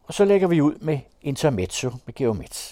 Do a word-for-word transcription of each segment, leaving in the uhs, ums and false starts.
Og så lægger vi ud med Intermezzo med Georg Metz.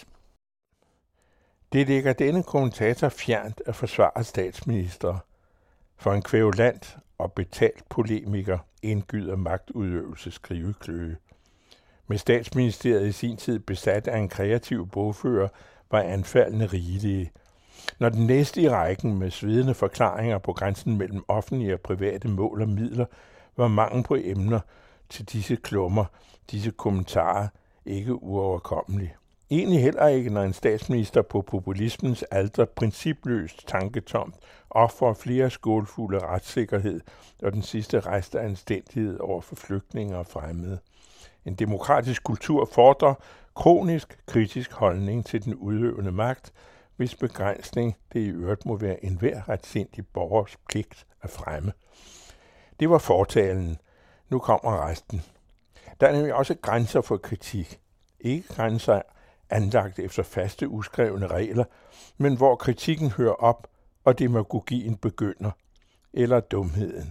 Det ligger denne kommentator fjernt at forsvare statsminister. For en kvævulant og betalt polemiker indgyder magtudøvelse skrivekløe. Med statsministeriet i sin tid besat af en kreativ bogfører, var anfaldene rigelige. Når den næste i rækken med svedende forklaringer på grænsen mellem offentlige og private mål og midler, var mangel på emner til disse klummer, disse kommentarer, ikke uoverkommelig. Egentlig heller ikke, når en statsminister på populismens alter principløst tanketomt offrer flere skålfulde retssikkerhed og den sidste rest af anstændighed over for flygtninge og fremmede. En demokratisk kultur fordrer kronisk kritisk holdning til den udøvende magt, hvis begrænsning det i øvrigt må være enhver retsindig borgers pligt at fremme. Det var fortalen. Nu kommer resten. Der er nemlig også grænser for kritik. Ikke grænser anlagt efter faste uskrevne regler, men hvor kritikken hører op, og demagogien begynder, eller dumheden.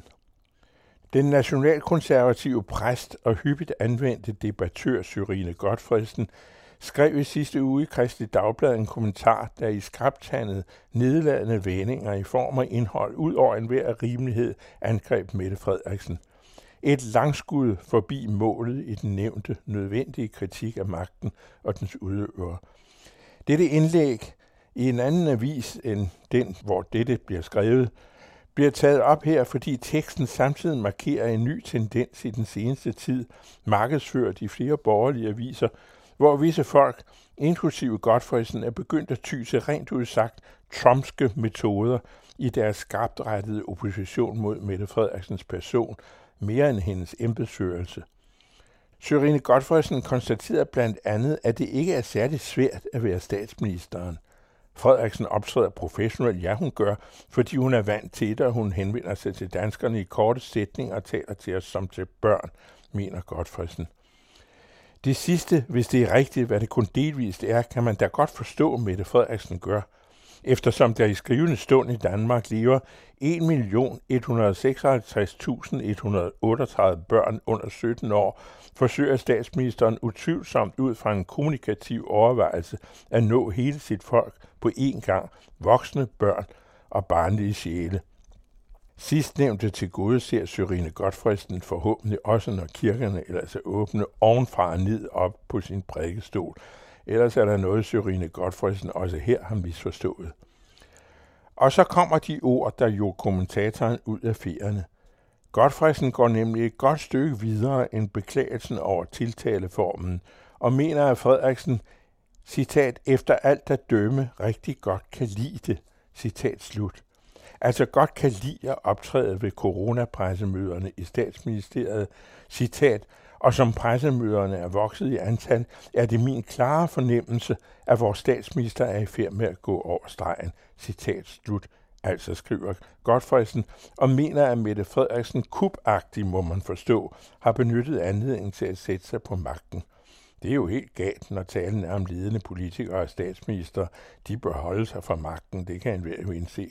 Den nationalkonservative præst og hyppigt anvendte debattør Sørine Gotfredsen skrev i sidste uge i Kristeligt Dagblad en kommentar, der i skrabtandet nedladende vendinger i form og indhold ud over enhver rimelighed angreb Mette Frederiksen. Et langskud forbi målet i den nævnte nødvendige kritik af magten og dens udøvere. Dette indlæg i en anden avis end den, hvor dette bliver skrevet, bliver taget op her, fordi teksten samtidig markerer en ny tendens i den seneste tid, markedsført i flere borgerlige aviser, hvor visse folk, inklusive Gotfredsen, er begyndt at ty til rent udsagt trumpske metoder i deres skarptrettede opposition mod Mette Frederiksens person, mere end hendes embedsførelse. Sørine Gotfredsen konstaterer blandt andet, at det ikke er særlig svært at være statsministeren. Frederiksen optræder professionelt, ja hun gør, fordi hun er vant til det, og hun henvender sig til danskerne i korte sætninger og taler til os som til børn, mener Gotfredsen. Det sidste, hvis det er rigtigt, hvad det kun delvist er, kan man da godt forstå, Mette Frederiksen gør. Eftersom der i skrivende stund i Danmark lever en million et hundrede og seksoghalvtreds tusind et hundrede og otteogtredive børn under sytten år, forsøger statsministeren utvivlsomt ud fra en kommunikativ overvejelse at nå hele sit folk på én gang, voksne børn og barnlige sjæle. Sidstnævnte til gode ser Sørine Gotfredsen forhåbentlig også, når kirkerne ellers er åbne ovenfra og ned op på sin prædikestol. Ellers er der noget, Sørine Gotfredsen også her har misforstået. Og så kommer de ord, der jo kommentatoren ud af fjerene. Gotfredsen går nemlig et godt stykke videre end beklagelsen over tiltaleformen, og mener, at Frederiksen, citat, efter alt at dømme, rigtig godt kan lide det, citat slut. Altså godt kan lide at optræde ved coronapressemøderne i statsministeriet, citat, og som pressemøderne er vokset i antal, er det min klare fornemmelse, at vores statsminister er i færd med at gå over stregen, citat slut, altså skriver Gotfredsen, og mener, at Mette Frederiksen kubagtig, må man forstå, har benyttet anledningen til at sætte sig på magten. Det er jo helt galt, når talen er om ledende politikere og statsminister. De bør holde sig fra magten, det kan enhver jo indse.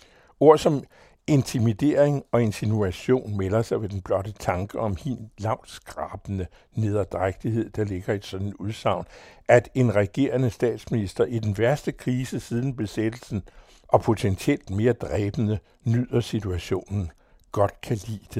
Ord som intimidering og insinuation melder sig ved den blotte tanke om hin lavt skrabende nederdrægtighed, der ligger i sådan et udsagn, at en regerende statsminister i den værste krise siden besættelsen og potentielt mere dræbende nyder situationen, godt kan lide det.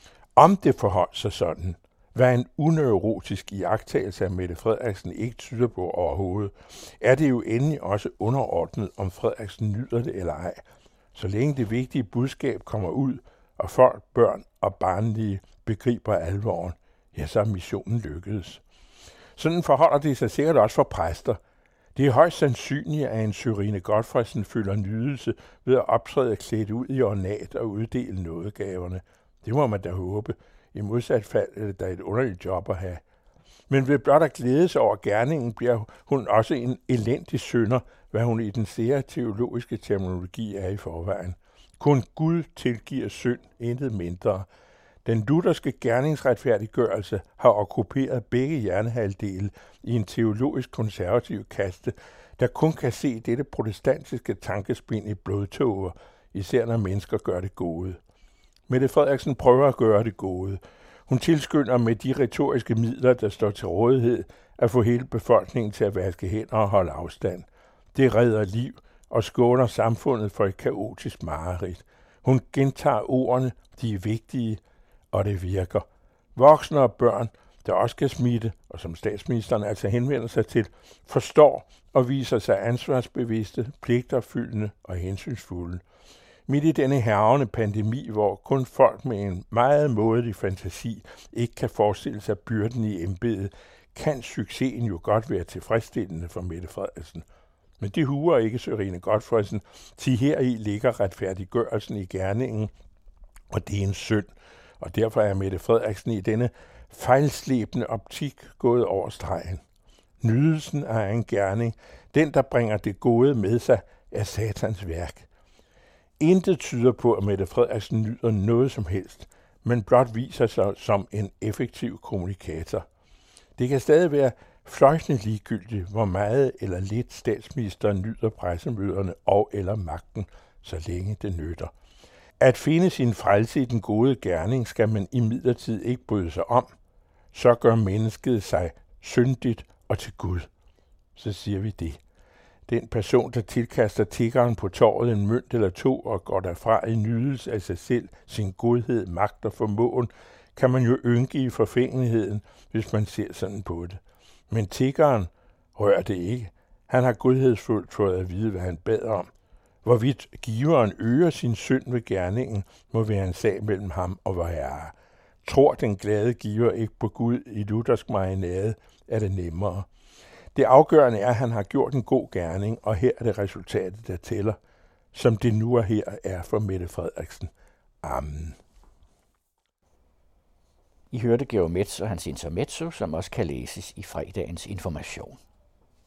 Om det forholdt sig sådan, hvad en uneurotisk iagttagelse af Mette Frederiksen ikke tyder på overhovedet, er det jo endelig også underordnet, om Frederiksen nyder det eller ej. Så længe det vigtige budskab kommer ud, og folk, børn og barnlige begriber alvoren, ja, så er missionen lykkedes. Sådan forholder det sig sikkert også for præster. Det er højst sandsynligt, at en Sørine Gotfredsen føler nydelse ved at optræde klædt ud i ornat og uddele nådegaverne. Det må man da håbe. I modsat fald er det da et underligt job at have. Men ved blot at glæde sig over gerningen, bliver hun også en elendig synder, hvad hun i den sære teologiske terminologi er i forvejen. Kun Gud tilgiver synd, intet mindre. Den lutherske gerningsretfærdiggørelse har okkuperet begge hjernehalvdele i en teologisk konservativ kaste, der kun kan se dette protestantiske tankespind i blodtåger, især når mennesker gør det gode. Mette Frederiksen prøver at gøre det gode. Hun tilskynder med de retoriske midler, der står til rådighed, at få hele befolkningen til at vaske hænder og holde afstand. Det redder liv og skåner samfundet for et kaotisk mareridt. Hun gentager ordene, de er vigtige, og det virker. Voksne og børn, der også skal smitte, og som statsministeren altså henvender sig til, forstår og viser sig ansvarsbevidste, pligtopfyldende og hensynsfulde. Midt i denne hærgende pandemi, hvor kun folk med en meget mådelig fantasi ikke kan forestille sig byrden i embedet, kan succesen jo godt være tilfredsstillende for Mette Frederiksen. Men det huer ikke Sørine Gotfredsen, til heri ligger retfærdiggørelsen i gerningen, og det er en synd. Og derfor er Mette Frederiksen i denne fejlslebende optik gået over stregen. Nydelsen af en gerning, den der bringer det gode med sig, er satans værk. Intet tyder på, at Mette Frederiksen nyder noget som helst, men blot viser sig som en effektiv kommunikator. Det kan stadig være fløjtende ligegyldigt, hvor meget eller lidt statsministeren nyder pressemøderne og eller magten, så længe det nytter. At finde sin frelse i den gode gerning skal man imidlertid ikke bryde sig om. Så gør mennesket sig syndigt og til Gud. Så siger vi det. Den person, der tilkaster tiggeren på torvet en mønt eller to og går derfra i nydelse af sig selv, sin godhed, magt og formåen, kan man jo ynke i forfængeligheden, hvis man ser sådan på det. Men tiggeren rører det ikke. Han har godhedsfuldt fået at vide, hvad han bad om. Hvorvidt giveren øger sin synd ved gerningen, må være en sag mellem ham og vor Herre. Tror den glade giver ikke på Gud i luthersk marinade, er det nemmere. Det afgørende er, at han har gjort en god gerning, og her er det resultatet, der tæller, som det nu og her er for Mette Frederiksen. Amen. I hørte Georg Metz og hans intermezzo, som også kan læses i fredagens Information.